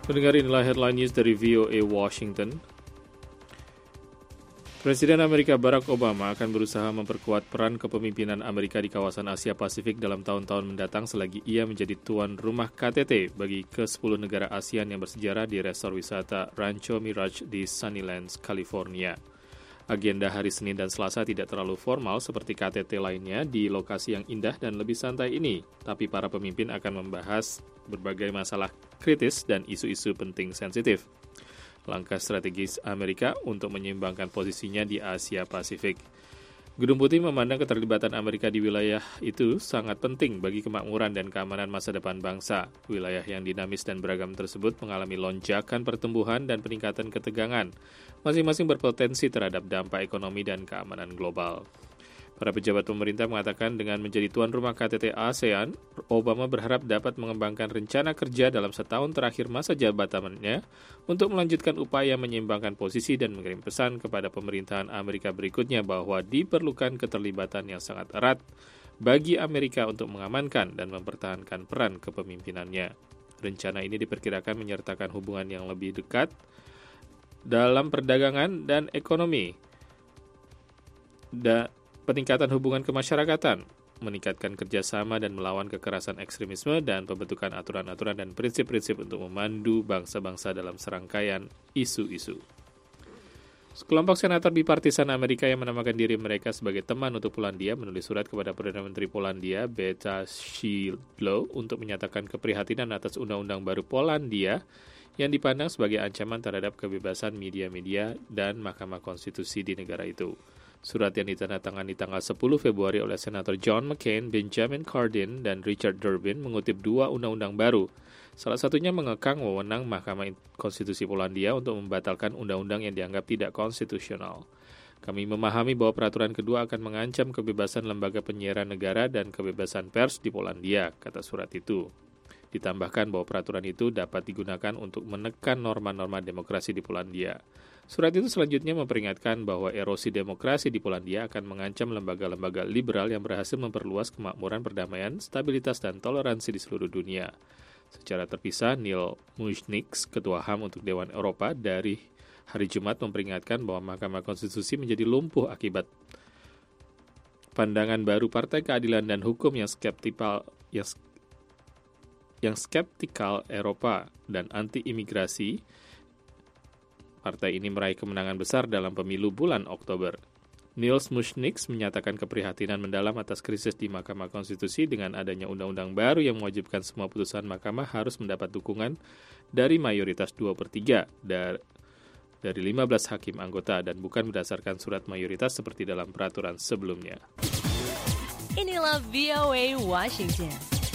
Pendengar, inilah headline news dari VOA Washington. Presiden Amerika Barack Obama akan berusaha memperkuat peran kepemimpinan Amerika di kawasan Asia Pasifik dalam tahun-tahun mendatang selagi ia menjadi tuan rumah KTT bagi ke-10 negara ASEAN yang bersejarah di resor wisata Rancho Mirage di Sunnylands, California. Agenda hari Senin dan Selasa tidak terlalu formal seperti KTT lainnya di lokasi yang indah dan lebih santai ini, tapi para pemimpin akan membahas berbagai masalah kritis dan isu-isu penting sensitif. Langkah strategis Amerika untuk menyeimbangkan posisinya di Asia Pasifik. Gedung Putih memandang keterlibatan Amerika di wilayah itu sangat penting bagi kemakmuran dan keamanan masa depan bangsa. Wilayah yang dinamis dan beragam tersebut mengalami lonjakan pertumbuhan dan peningkatan ketegangan, masing-masing berpotensi terhadap dampak ekonomi dan keamanan global. Para pejabat pemerintah mengatakan dengan menjadi tuan rumah KTT ASEAN, Obama berharap dapat mengembangkan rencana kerja dalam setahun terakhir masa jabatannya untuk melanjutkan upaya menyeimbangkan posisi dan mengirim pesan kepada pemerintahan Amerika berikutnya bahwa diperlukan keterlibatan yang sangat erat bagi Amerika untuk mengamankan dan mempertahankan peran kepemimpinannya. Rencana ini diperkirakan menyertakan hubungan yang lebih dekat dalam perdagangan dan ekonomi, peningkatan hubungan kemasyarakatan, meningkatkan kerjasama dan melawan kekerasan ekstremisme, dan pembentukan aturan-aturan dan prinsip-prinsip untuk memandu bangsa-bangsa dalam serangkaian isu-isu. Sekelompok senator bipartisan Amerika yang menamakan diri mereka sebagai teman untuk Polandia menulis surat kepada Perdana Menteri Polandia, Beata Szydło, untuk menyatakan keprihatinan atas undang-undang baru Polandia yang dipandang sebagai ancaman terhadap kebebasan media-media dan Mahkamah Konstitusi di negara itu. Surat yang ditandatangani tanggal 10 Februari oleh Senator John McCain, Benjamin Cardin, dan Richard Durbin mengutip dua undang-undang baru. Salah satunya mengekang wewenang Mahkamah Konstitusi Polandia untuk membatalkan undang-undang yang dianggap tidak konstitusional. Kami memahami bahwa peraturan kedua akan mengancam kebebasan lembaga penyiaran negara dan kebebasan pers di Polandia, kata surat itu. Ditambahkan bahwa peraturan itu dapat digunakan untuk menekan norma-norma demokrasi di Polandia. Surat itu selanjutnya memperingatkan bahwa erosi demokrasi di Polandia akan mengancam lembaga-lembaga liberal yang berhasil memperluas kemakmuran, perdamaian, stabilitas, dan toleransi di seluruh dunia. Secara terpisah, Neil Muižnieks, Ketua HAM untuk Dewan Eropa, dari hari Jumat memperingatkan bahwa Mahkamah Konstitusi menjadi lumpuh akibat pandangan baru Partai Keadilan dan Hukum yang skeptikal Eropa dan anti-imigrasi. Partai ini meraih kemenangan besar dalam pemilu bulan Oktober. Niels Muižnieks menyatakan keprihatinan mendalam atas krisis di Mahkamah Konstitusi dengan adanya undang-undang baru yang mewajibkan semua putusan mahkamah harus mendapat dukungan dari mayoritas 2/3 dari 15 hakim anggota dan bukan berdasarkan surat mayoritas seperti dalam peraturan sebelumnya. Inilah VOA Washington.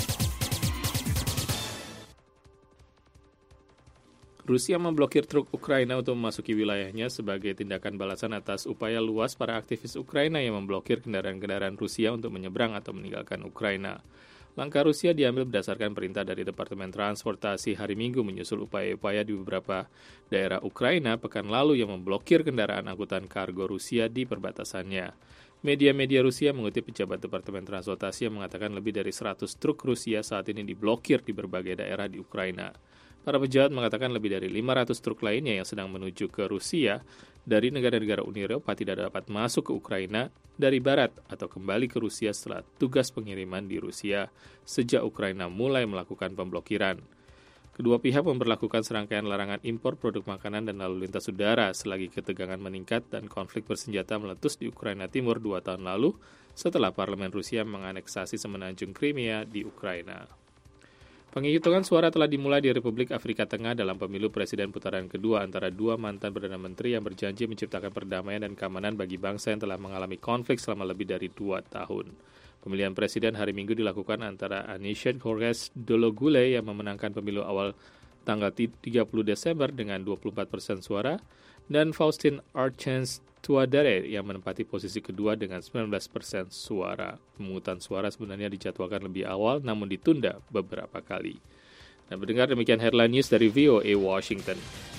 Rusia memblokir truk Ukraina untuk memasuki wilayahnya sebagai tindakan balasan atas upaya luas para aktivis Ukraina yang memblokir kendaraan-kendaraan Rusia untuk menyeberang atau meninggalkan Ukraina. Langkah Rusia diambil berdasarkan perintah dari Departemen Transportasi hari Minggu menyusul upaya-upaya di beberapa daerah Ukraina pekan lalu yang memblokir kendaraan angkutan kargo Rusia di perbatasannya. Media-media Rusia mengutip pejabat Departemen Transportasi yang mengatakan lebih dari 100 truk Rusia saat ini diblokir di berbagai daerah di Ukraina. Para pejabat mengatakan lebih dari 500 truk lainnya yang sedang menuju ke Rusia dari negara-negara Uni Eropa tidak dapat masuk ke Ukraina dari barat atau kembali ke Rusia setelah tugas pengiriman di Rusia sejak Ukraina mulai melakukan pemblokiran. Kedua pihak memberlakukan serangkaian larangan impor produk makanan dan lalu lintas udara selagi ketegangan meningkat dan konflik bersenjata meletus di Ukraina Timur 2 tahun lalu setelah parlemen Rusia menganeksasi semenanjung Crimea di Ukraina. Penghitungan suara telah dimulai di Republik Afrika Tengah dalam pemilu presiden putaran kedua antara dua mantan Perdana Menteri yang berjanji menciptakan perdamaian dan keamanan bagi bangsa yang telah mengalami konflik selama lebih dari 2 tahun. Pemilihan presiden hari Minggu dilakukan antara Anichet Horres Dologule yang memenangkan pemilu awal tanggal 30 Desember dengan 24% suara dan Faustin Archange Touadéra yang menempati posisi kedua dengan 19% suara. Pemungutan suara sebenarnya dijadwalkan lebih awal namun ditunda beberapa kali. Dan mendengar demikian headline news dari VOA Washington.